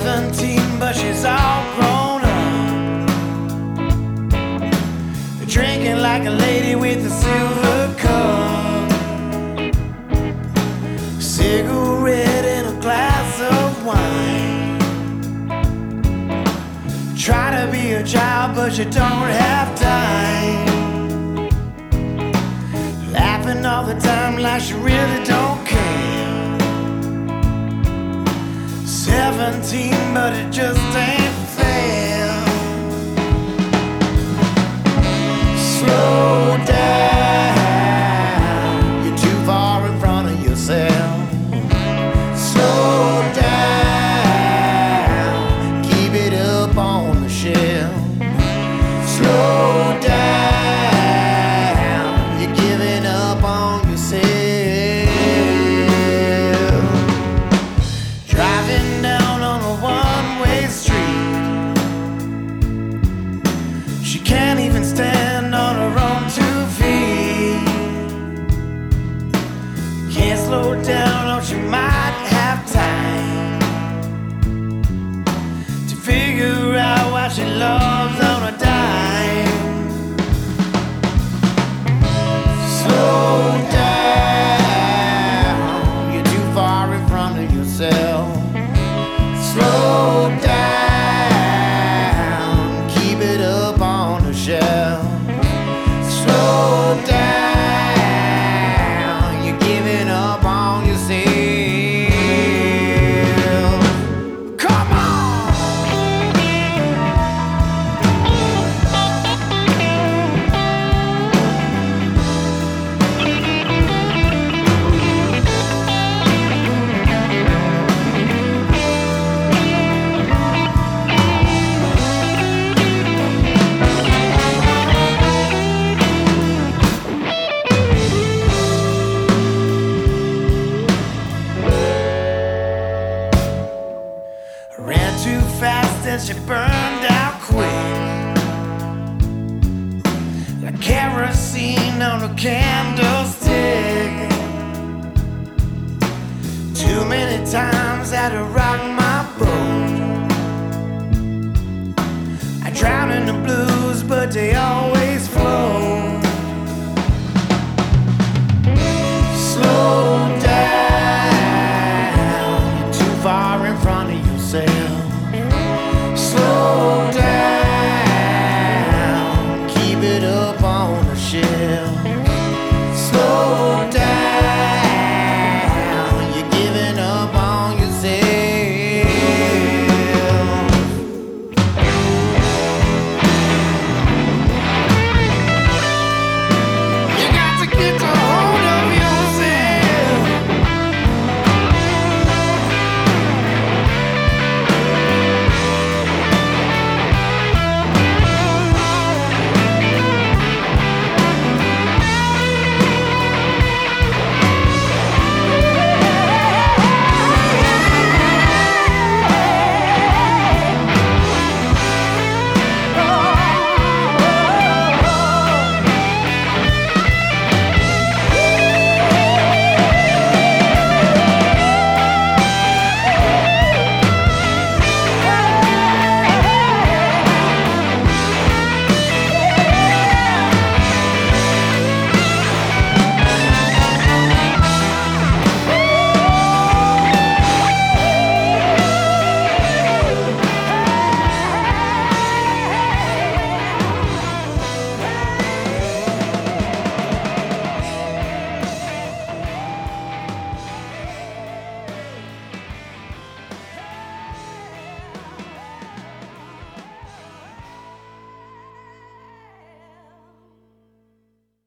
17, but she's all grown up, drinking like a lady with a silver cup, cigarette and a glass of wine. Try to be a child, but you don't have time. Laughing all the time like she really don't care. 17, but it just ain't fair. Slow down, you're too far in front of yourself. Slow down, keep it up on the shelf. Slow down, you're giving up on yourself. Driving down on a one-way street, she can't even stand on her own 2 feet. Can't slow down or she might have time to figure out why she loves on a dime. Slow down, you're too far in front of yourself. Slow down, keep it up on the shelf. Slow down, you're giving up on yourself. Come on! Ran too fast and she burned out quick, like kerosene on a candlestick. Too many times had to rock my boat. I drown in the blues, but they always